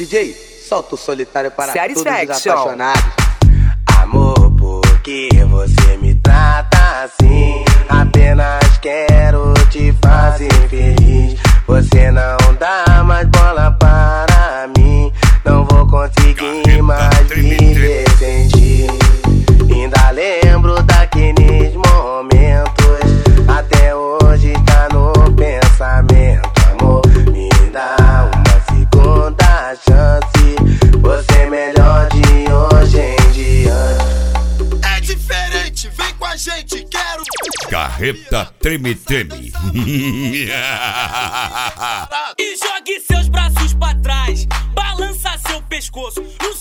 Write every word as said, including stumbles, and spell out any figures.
D J, solta o solitário para todos os apaixonados. Amor, por que você me trata assim? Apenas quero te fazer feliz. Você não dá mais bola para mim. Não vou conseguir mais viver sem ti. Ainda lembro daqueles momentos, até hoje tá no pensamento. Amor, me dá uma segunda chance. Você é melhor de hoje em diante. É diferente, vem com a gente, quero. Carreta treme treme. E jogue seus braços pra trás, balança seu pescoço. No